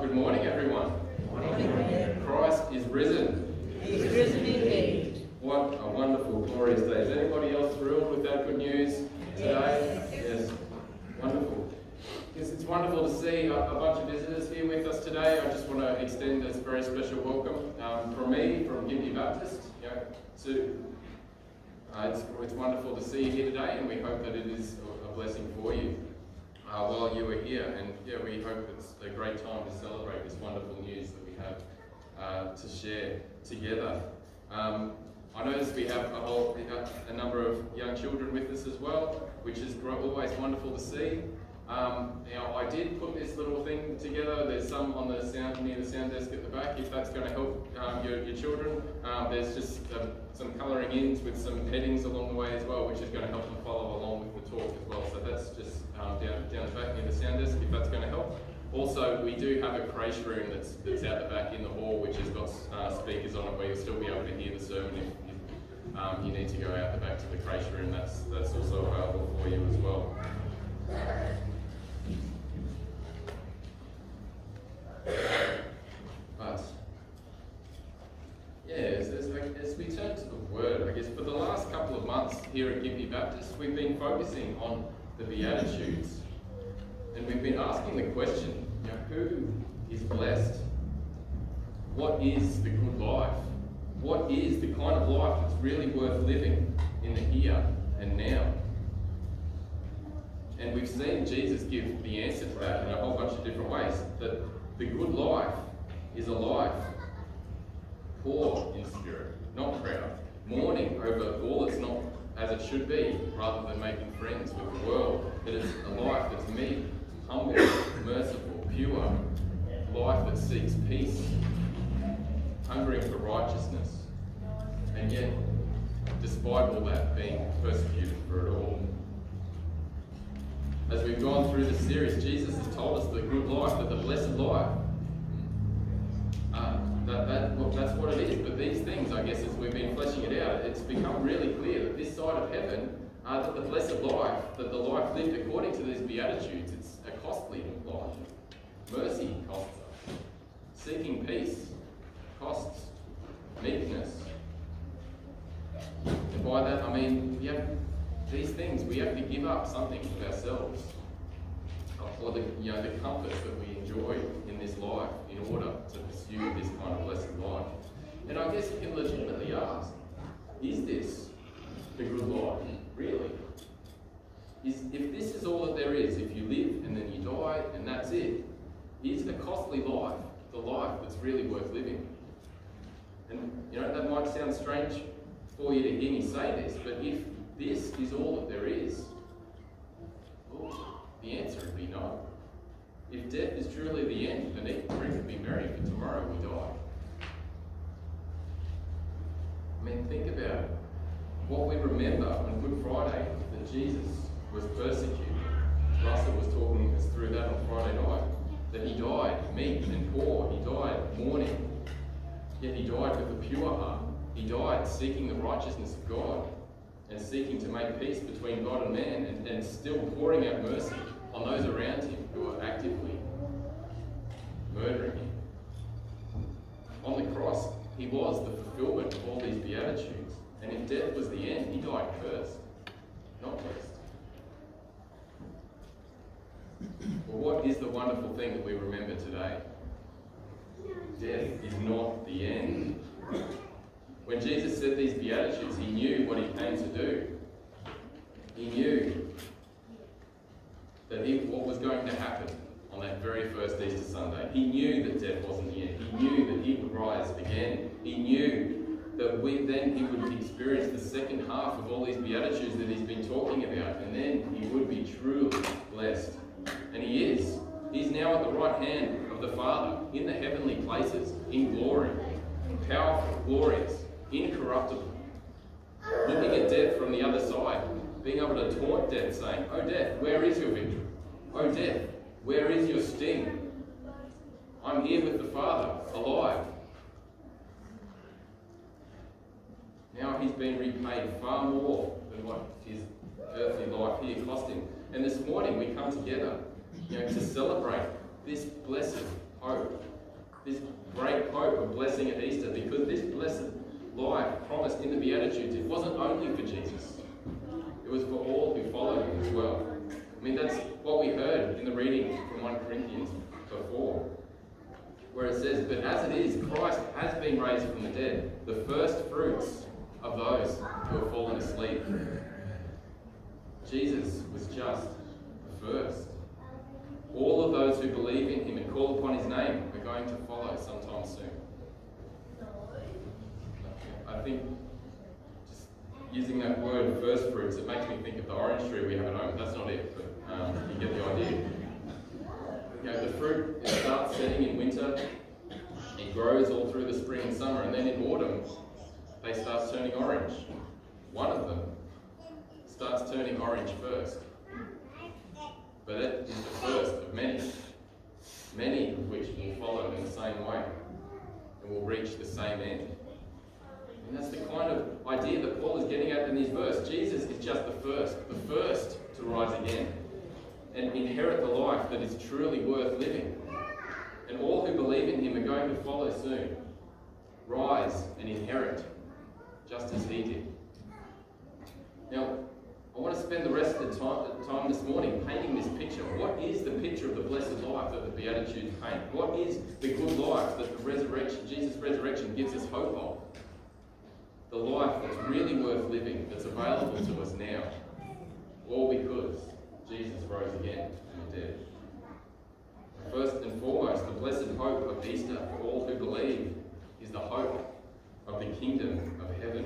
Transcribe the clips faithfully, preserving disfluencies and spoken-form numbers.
Good morning, everyone. Morning. Christ is risen. He is risen indeed. What a wonderful, glorious day. Is anybody else thrilled with that good news today? Yes. Yes. Wonderful. Yes, it's wonderful to see a, a bunch of visitors here with us today. I just want to extend a very special welcome um, from me, from Gympie Baptist, you know, to uh, it's, it's wonderful to see you here today, and we hope that it is a, a blessing for you uh, while you are here. And yeah, we hope it's a great time to celebrate this wonderful news that we have uh, to share together. Um, I notice we have a whole a number of young children with us as well, which is always wonderful to see. Um, now, I did put this little thing together. There's some on the sound near the sound desk at the back, if that's going to help um, your, your children. Um, there's just uh, some colouring ins with some headings along the way as well, which is going to help them follow along with the talk as well. So that's just um, down, down the back near the sound desk, if that's going to help. Also, we do have a creche room that's, that's out the back in the hall, which has got uh, speakers on it where you'll still be able to hear the sermon if, if um, you need to go out the back to the creche room. That's, that's also available for you as well. But, yeah, as, as, as we turn to the Word, I guess for the last couple of months here at Gympie Baptist, we've been focusing on the Beatitudes. And we've been asking the question, you know, who is blessed? What is the good life? What is the kind of life that's really worth living in the here and now? And we've seen Jesus give the answer to that in a whole bunch of different ways. That the good life is a life poor in spirit, not proud, mourning over all that's not as it should be, rather than making friends with the world. That it's a life that's meek, humble, merciful, pure, life that seeks peace, hungering for righteousness, and yet, despite all that, being persecuted for it all. As we've gone through this series, Jesus has told us the good life, that the blessed life, uh, that, that, well, that's what it is. But these things, I guess, as we've been fleshing it out, it's become really clear that this side of heaven, uh, that the blessed life, that the life lived according to these Beatitudes, it's a costly life. Mercy costs us. Seeking peace costs. Meekness. And by that, I mean, we have these things, we have to give up something of ourselves, or the, you know, the comforts that we enjoy in this life in order to pursue this kind of blessed life. And I guess you can legitimately ask, is this the good life? Really? Is, if this is all that there is, if you live and then you die and that's it, is a costly life the life that's really worth living? And you know, that might sound strange for you to hear me say this, but if this is all that there is, well, the answer would be no. If death is truly the end, then eat, drink, and be merry, for tomorrow we die. I mean, think about it. What we remember on Good Friday, that Jesus was persecuted. Russell was talking us through that on Friday night. That he died meek and poor. He died mourning. Yet he died with a pure heart. He died seeking the righteousness of God and seeking to make peace between God and man, and, and still pouring out mercy on those around him who are actively murdering him. On the cross, he was the fulfillment of all these Beatitudes. And if death was the end, he died cursed, not blessed. Well, what is the wonderful thing that we remember today? Death is not the end. When Jesus said these Beatitudes, he knew what he came to do. He knew that he, what was going to happen on that very first Easter Sunday. He knew that death wasn't the end. He knew that he would rise again. He knew that we, then he would experience the second half of all these Beatitudes that he's been talking about, and then he would be truly blessed. And he is. He's now at the right hand of the Father, in the heavenly places, in glory, powerful, glorious, incorruptible, looking at death from the other side, being able to taunt death, saying, "Oh death, where is your victory? Oh death, where is your sting? I'm here with the Father, alive." Now he's been repaid far more than what his earthly life here cost him. And this morning we come together, you know, to celebrate this blessed hope. This great hope of blessing at Easter, because this blessed life promised in the Beatitudes, it wasn't only for Jesus. It was for all who followed him as well. I mean, that's what we heard in the reading from First Corinthians before, where it says, but as it is, Christ has been raised from the dead, the first fruits of those who have fallen asleep. Jesus was just the first. All of those who believe in him and call upon his name are going to follow sometime soon. I think just using that word first fruits, it makes me think of the orange tree we have at home. That's not it, but um, you get the idea. You know, the fruit, it starts setting in winter, it grows all through the spring and summer, and then in autumn, they start turning orange. One of them starts turning orange first. But that is the first of many, many of which will follow in the same way and will reach the same end. And that's the kind of idea that Paul is getting at in this verse. Jesus is just the first, the first to rise again and inherit the life that is truly worth living. And all who believe in him are going to follow soon, rise and inherit just as he did. Now, I want to spend the rest of the time, the time this morning painting this picture. What is the picture of the blessed life that the Beatitudes paint? What is the good life that the resurrection, Jesus' resurrection gives us hope of? The life that's really worth living, that's available to us now. All because Jesus rose again from the dead. First and foremost, the blessed hope of Easter for all who believe is the hope of the kingdom of heaven.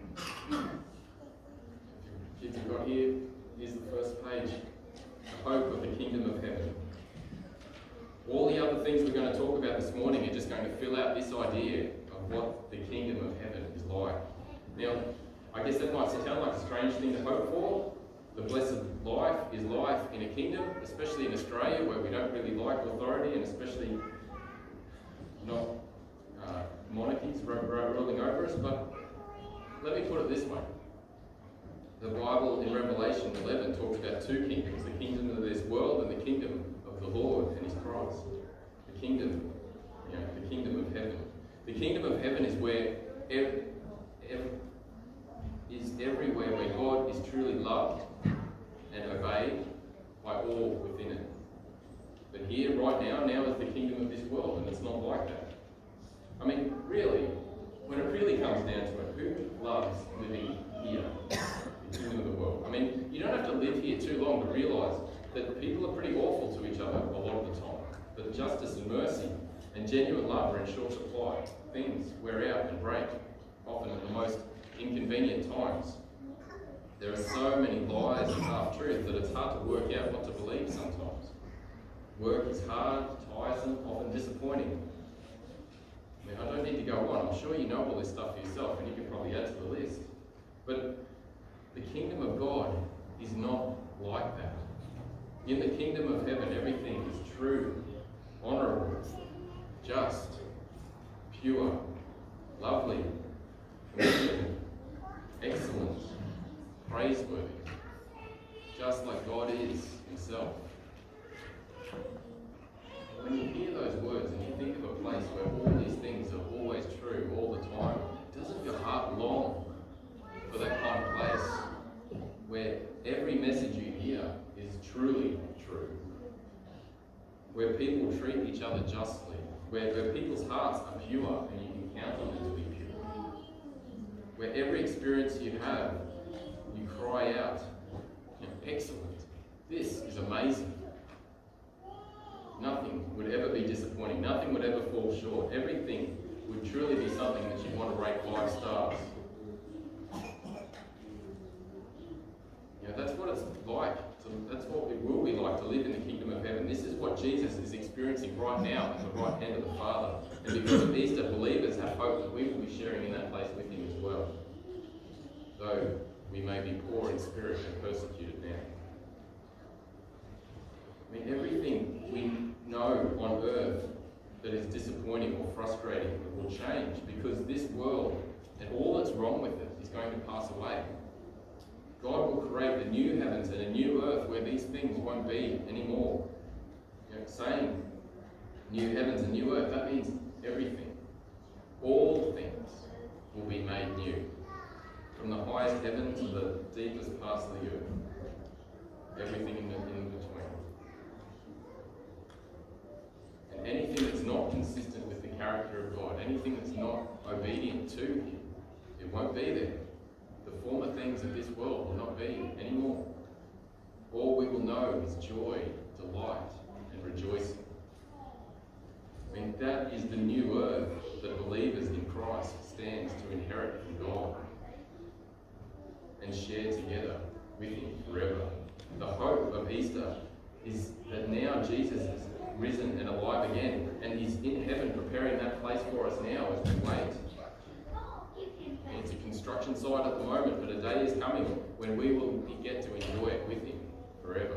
Kids have got here, here's the first page. The hope of the kingdom of heaven. All the other things we're going to talk about this morning are just going to fill out this idea of what the kingdom of heaven is like. Now, I guess that might sound like a strange thing to hope for. The blessed life is life in a kingdom, especially in Australia where we don't really like authority, and especially not uh, monarchies ruling over us. But let me put it this way. The Bible in Revelation eleven talks about two kingdoms, the kingdom of this world and the kingdom of the Lord and his Christ. The kingdom, you know, the kingdom of heaven. The kingdom of heaven is where ev ev is everywhere where God is truly loved and obeyed by all within it. But here, right now, now is the kingdom of this world, and it's not like that. I mean, really, when it really comes down to it, who loves living here? Kingdom of the world. I mean, you don't have to live here too long to realise that people are pretty awful to each other a lot of the time. That justice and mercy and genuine love are in short supply. Things wear out and break, often at the most inconvenient times. There are so many lies and half-truths that it's hard to work out what to believe sometimes. Work is hard, tiresome, often disappointing. I mean, I don't need to go on. I'm sure you know all this stuff for yourself, and you can probably add to the list. But the kingdom of God is not like that. In the kingdom of heaven, everything is true, honourable, just, pure, lovely, committed, excellent, praiseworthy, just like God is himself. When you hear those words and you think of a place where all these things are always true all the time, doesn't your heart long for that kind of place where every message you hear is truly true, where people treat each other justly, where, where people's hearts are pure and you can count on them to be pure, where every experience you have, you cry out, you know, excellent, this is amazing. Nothing would ever be disappointing, nothing would ever fall short, everything would truly be something that you want to rate five stars. You know, that's what it's like. To, that's what it will be like to live in the kingdom of heaven. This is what Jesus is experiencing right now at the right hand of the Father. And because of Easter, believers have hope that we will be sharing in that place with him as well. Though we may be poor in spirit and persecuted now. I mean, everything we know on earth that is disappointing or frustrating will change, because this world and all that's wrong with it is going to pass away. God will create a new heavens and a new earth where these things won't be anymore. You know, saying New heavens and new earth, that means everything. All things will be made new. From the highest heaven to the deepest parts of the earth. Everything in, the, in between. And anything that's not consistent with the character of God, anything that's not obedient to Him, it won't be there. The former things of this world will not be anymore. All we will know is joy, delight, and rejoicing. I mean, that is the new earth that believers in Christ stands to inherit from God and share together with Him forever. The hope of Easter is that now Jesus is risen and alive again, and He's in heaven preparing that place for us now as we wait. And it's a construction site at the moment, but a day is coming when we will get to enjoy it with Him forever.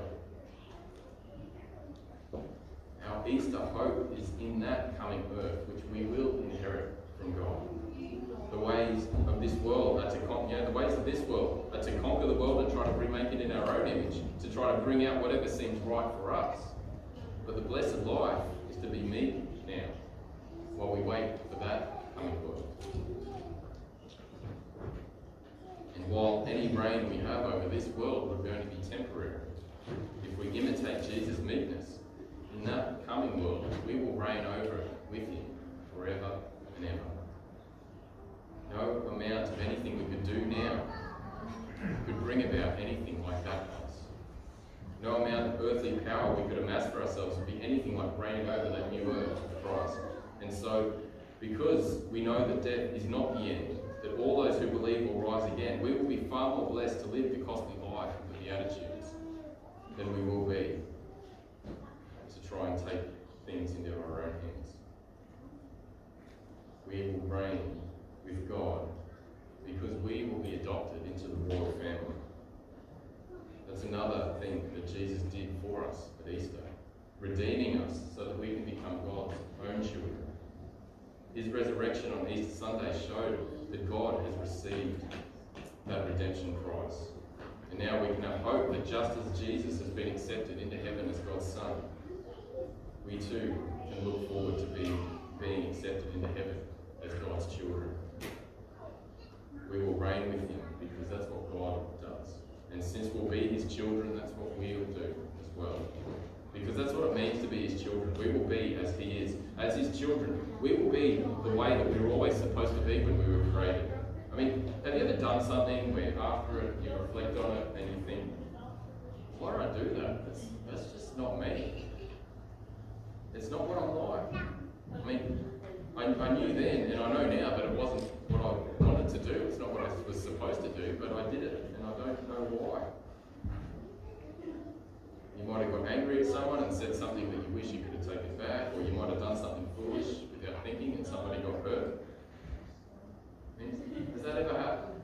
Our Easter hope is in that coming earth, which we will inherit from God. The ways of this world are to con- you know, the ways of this world are to conquer the world and try to remake it in our own image, to try to bring out whatever seems right for us. But the blessed life is to be meek now, while we wait for that coming good. And while any reign we have over this world are going to be temporary, if we imitate Jesus' meekness, in that coming world, we will reign over it with Him forever and ever. No amount of anything we could do now could bring about anything like that for us. No amount of earthly power we could amass for ourselves would be anything like reigning over that new earth of Christ. And so, because we know that death is not the end, that all those who believe will rise again, we will be far more blessed to live the costly life of the Beatitudes than we will be to try and take things into our own hands. We will reign with God because we will be adopted into the royal family. That's another thing that Jesus did for us at Easter, redeeming us so that we can become God's own children. His resurrection on Easter Sunday showed that God has received that redemption price. And now we can have hope that just as Jesus has been accepted into heaven as God's Son, we too can look forward to being, being accepted into heaven as God's children. We will reign with Him because that's what God does. And since we'll be His children, that's what we'll do as well. Because that's what it means to be His children. We will be as He is. As His children, we will be the way that we were always supposed to be when we were created. I mean, have you ever done something where after it you reflect on it and you think, why did I do that? That's, that's just not me. It's not what I'm like. I mean, I, I knew then and I know now that it wasn't what I wanted to do. It's not what I was supposed to do, but I did it and I don't know why. You might have got angry at someone and said something that you wish you could have taken back, or you might have done something foolish without thinking and somebody got hurt. I mean, has that ever happened?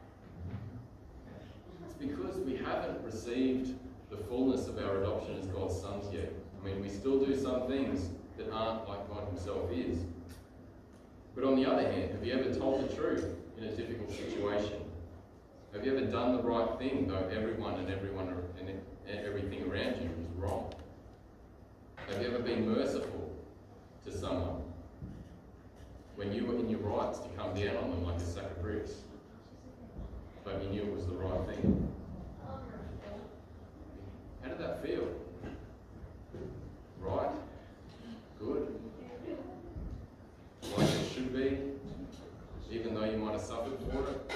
It's because we haven't received the fullness of our adoption as God's sons yet. I mean, we still do some things that aren't like God Himself is. But on the other hand, have you ever told the truth in a difficult situation? Have you ever done the right thing, though everyone and everyone and everything around you is wrong? Have you ever been merciful to someone when you were in your rights to come down on them like a sack of bricks, but you knew it was the right thing? How did that feel? Right? Good? Like it should be, even though you might have suffered for it?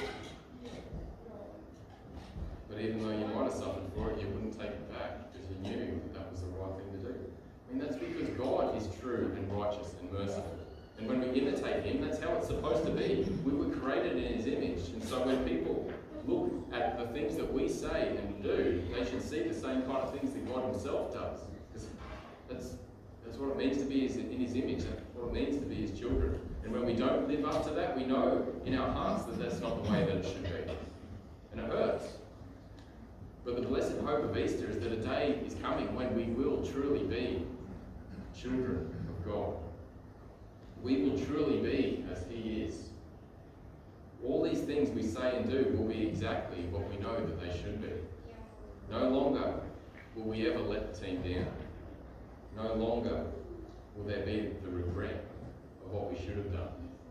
But even though you might have suffered for it, you wouldn't take it back because you knew that that was the right thing to do. I mean, that's because God is true and righteous and merciful. And when we imitate Him, that's how it's supposed to be. We were created in His image. And so when people look at the things that we say and do, they should see the same kind of things that God Himself does. Because that's, that's what it means to be in His image. That's what it means to be His children. And when we don't live up to that, we know in our hearts that that's not the way that it should be. And it hurts. But the blessed hope of Easter is that a day is coming when we will truly be children of God. We will truly be as He is. All these things we say and do will be exactly what we know that they should be. No longer will we ever let the team down. No longer will there be the regret of what we should have done?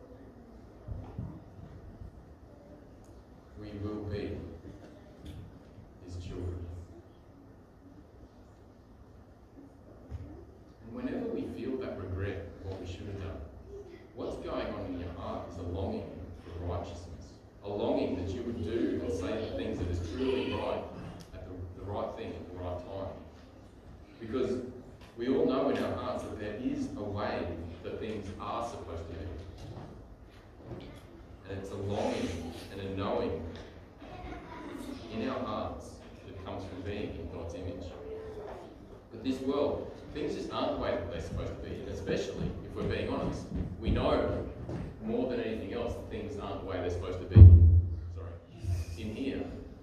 We will be his children. And whenever we feel that regret of what we should have done, what's going on in your heart is a longing for righteousness, a longing that you would do and say the things that is truly right at the, the right thing at the right time. Because we all know in our hearts that there is a way that things are supposed to be. And it's a longing and a knowing in our hearts that comes from being in God's image. But this world, things just aren't the way that they're supposed to be, and especially if we're being honest. We know more than anything else that things aren't the way they're supposed to be. Sorry. In here.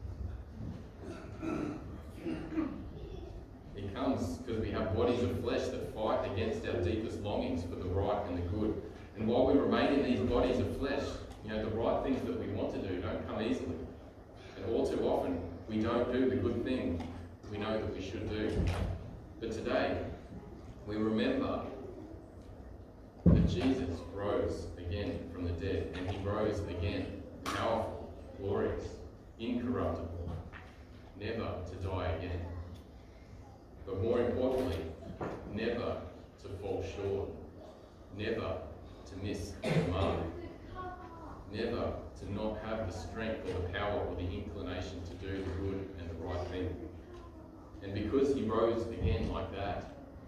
It comes because we have bodies of flesh that fight against our deepest longings for the right and the good. And while we remain in these bodies of flesh, you know, the right things that we want to do don't come easily. And all too often, we don't do the good thing we know that we should do. But today, we remember that Jesus rose again from the dead, and he rose again, powerful, glorious, incorruptible, never to die again. But more importantly, never to fall short, never to miss the mark, never to not have the strength or the power or the inclination to do the good and the right thing. And because he rose again like that,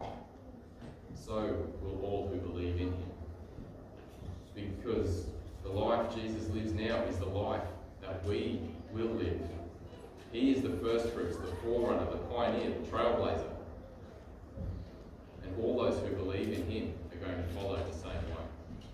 so will all who believe in him. Because the life Jesus lives now is the life that we will live. He is the first fruits, the forerunner, the pioneer, the trailblazer. And all those who believe in him are going to follow the same way.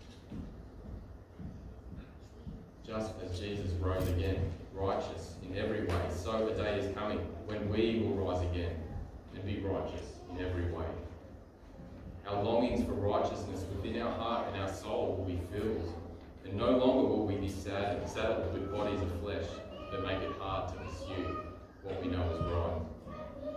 Just as Jesus rose again, righteous in every way, so a day is coming when we will rise again and be righteous in every way. Our longings for righteousness within our heart and our soul will be filled, and no longer will we be sad, saddled with bodies of flesh that make it hard to pursue what we know is right.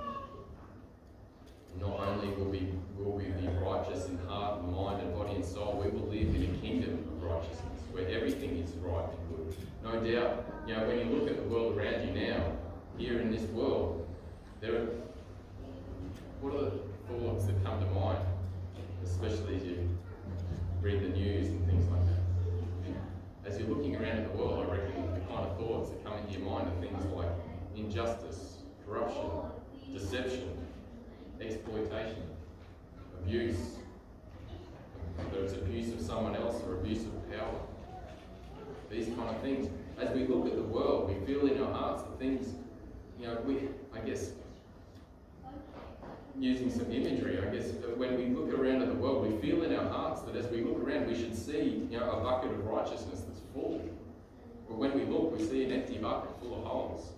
Not only will we, will we be righteous in heart and mind and body and soul, we will live in a kingdom of righteousness where everything is right and good. No doubt, you know, when you look at the world around you now, here in this world, there are, what are the thoughts that come to mind, especially as you read the news and things like that? As you're looking around at the world, I reckon the kind of thoughts that come into your mind are things like injustice, corruption, deception, exploitation, abuse, whether it's abuse of someone else or abuse of power. These kind of things. As we look at the world, we feel in our hearts the things, you know, we, I guess, using some imagery, I guess, when we look around at the world, we feel in our hearts that as we look around, we should see, you know, a bucket of righteousness that's full. But when we look, we see an empty bucket full of holes.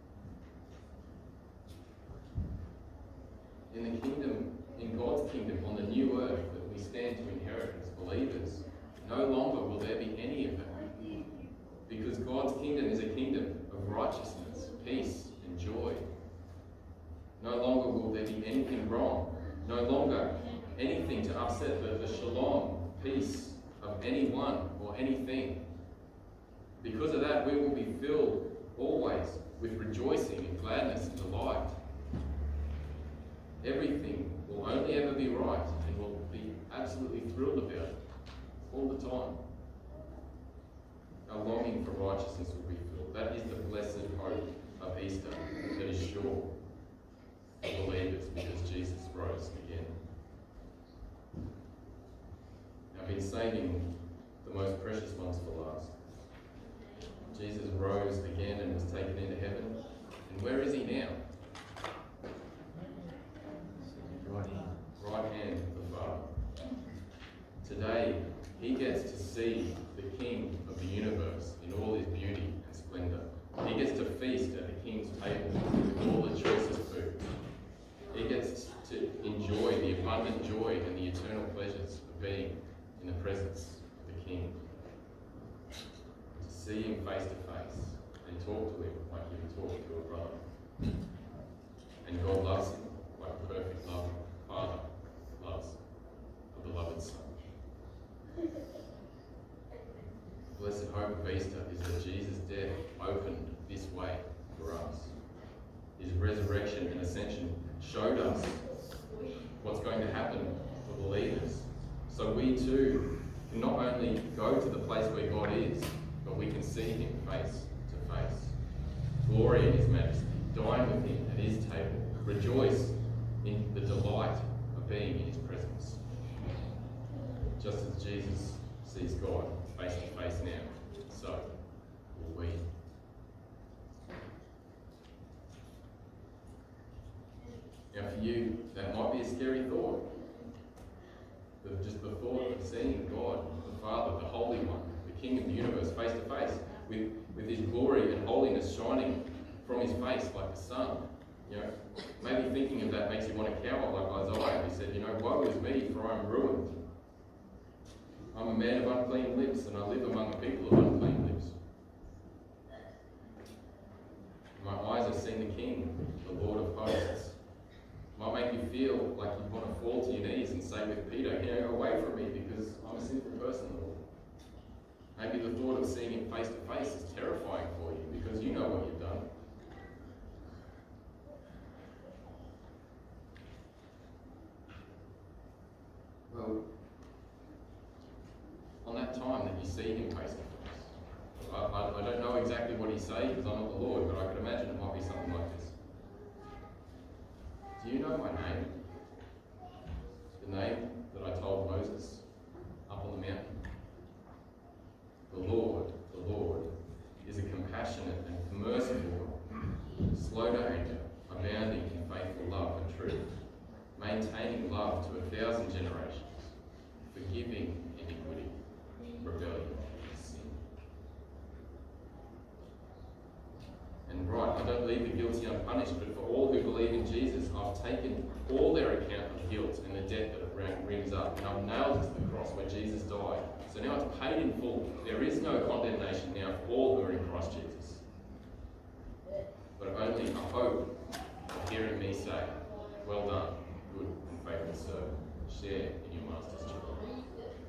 In the kingdom, in God's kingdom, on the new earth that we stand to inherit as believers, no longer will there be any of that. Because God's kingdom is a kingdom of righteousness, peace, and joy. No longer will there be anything wrong. No longer anything to upset the, the shalom, peace of anyone or anything. Because of that, we will be filled always with rejoicing and gladness and delight. Everything will only ever be right, and we'll be absolutely thrilled about it all the time. Our longing for righteousness will be filled. That is the blessed hope of Easter that is sure for believers because Jesus rose again. I've been saving the most precious ones for last. Jesus rose again and was taken into heaven. And where is he now? Right hand. Right hand of the Father. Today, he gets to see the King of the universe in all his beauty and splendour. He gets to feast at the King's table with all the choicest food. He gets to enjoy the abundant joy and the eternal pleasures of being in the presence of the King. To see him face to face and talk to him like you would talk to a brother. And God loves him like a perfect love Father loves hope of Easter is that Jesus' death opened this way for us. His resurrection and ascension showed us what's going to happen for believers. So we too can not only go to the place where God is, but we can see him face to face. Glory in his majesty. Dine with him at his table. Rejoice in the delight of being in his presence. Just as Jesus sees God face to face now, so will we. Now for you, that might be a scary thought. But just the thought of seeing God, the Father, the Holy One, the King of the universe, face to face, with, with his glory and holiness shining from his face like the sun. You know, maybe thinking of that makes you want to cower like Isaiah, who said, you know, woe is me, for I am ruined. I'm a man of unclean lips, and I live among a people of unclean lips. My eyes have seen the King, the Lord of hosts. Might make you feel like you want to fall to your knees and say with Peter, you know, away from me because I'm a sinful person, Lord. Maybe the thought of seeing him face to face is terrifying for you because you know what you've done. Well, on that time that you see him face to face, I, I, I don't know exactly what he's saying because I'm not the Lord, but I could imagine it might be something like this. Do you know my name? The name that I told Moses up on the mountain? The Lord, the Lord, is a compassionate and merciful one, slow to anger, abounding in faithful love and truth, maintaining love to a thousand generations, forgiving iniquity, rebellion, and sin. And right, I don't leave the guilty unpunished, but for all who believe in Jesus, I've taken all their account of guilt and the debt that it rings up, and I've nailed it to the cross where Jesus died. So now it's paid in full. There is no condemnation now for all who are in Christ Jesus, but only a hope of hearing me say, well done, good and faithful servant. Share in your master's joy.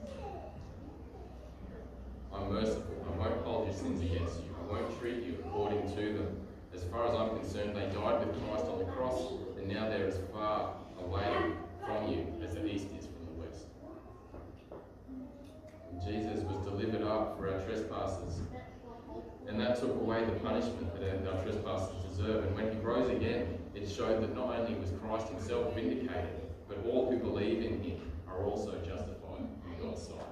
I'm merciful. I won't hold your sins against you. I won't treat you according to them. As far as I'm concerned, they died with Christ on the cross, and now they're as far away from you as the east is from the west. And Jesus was delivered up for our trespasses, and that took away the punishment that our trespasses deserve. And when he rose again, it showed that not only was Christ himself vindicated, but all who believe in him are also justified in God's sight.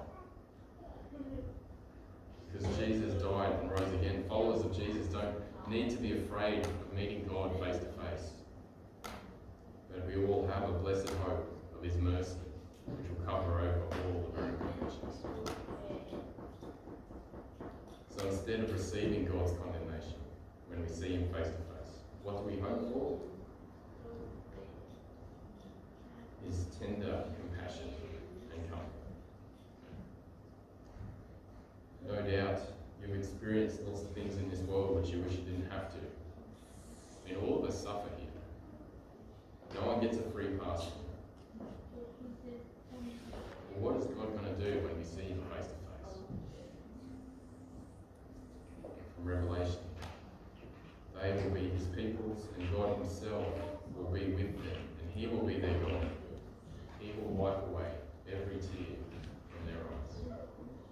Because Jesus died and rose again, followers of Jesus don't need to be afraid of meeting God face to face. But we all have a blessed hope of his mercy, which will cover over all the imperfections. So instead of receiving God's condemnation when we see him face to face, what do we hope for? His tender compassion and comfort. No doubt you've experienced lots of things in this world which you wish you didn't have to. I mean, all of us suffer here. No one gets a free pass. Well, what is God going to do when we see him face to face? From Revelation, they will be his peoples, and God himself will be with them, and he will be their God. He will wipe away every tear from their eyes.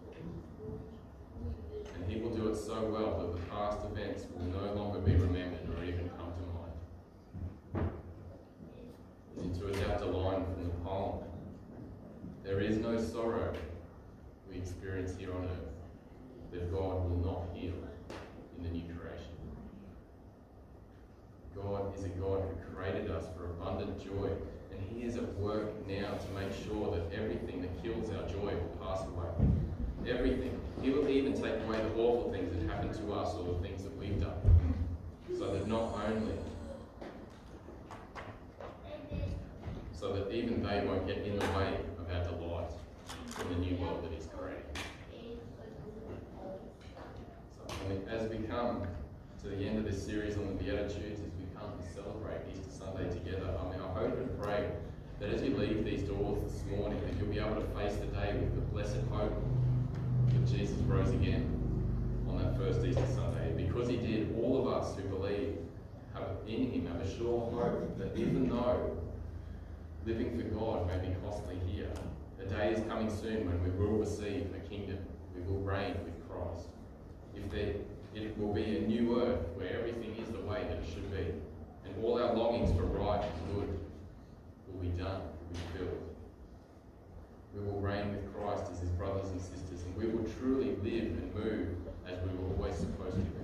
And he will do it so well that the past events will no longer be remembered or even come to mind. And to adapt a line from the poem, there is no sorrow we experience here on earth that God will not heal in the new creation. God is a God who created us for abundant joy, and he is at work now to make sure that everything that kills our joy will pass away. Everything. He will even take away the awful things that happen to us or the things that we've done, so that not only, so that even they won't get in the way of our delight in the new world that he's creating. So as we come to the end of this series on the Beatitudes, as we come to celebrate Easter Sunday together, I mean, I hope and pray that as you leave these doors this morning, that you'll be able to face the day with the blessed hope that Jesus rose again, on that first Easter Sunday. Because he did, all of us who believe have in him have a sure hope that even though living for God may be costly here, the day is coming soon when we will receive a kingdom. We will reign with Christ. If there, it will be a new earth where everything is the way that it should be, and all our longings for right and good will be done, will be filled. We will reign with Christ as his brothers and sisters, and we will truly live and move as we were always supposed to be.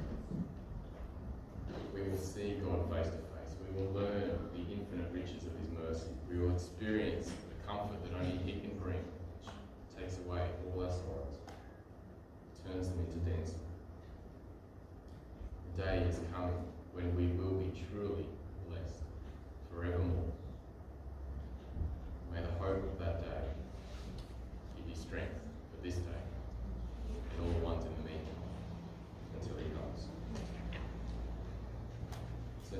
We will see God face to face. We will learn the infinite riches of his mercy. We will experience the comfort that only he can bring, which takes away all our sorrows, turns them into dancing. The day is coming when we will be truly blessed forevermore. May the hope of that day give you strength for this day.